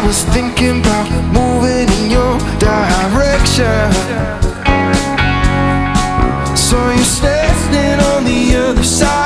was thinking about moving in your direction. Saw you standing on the other side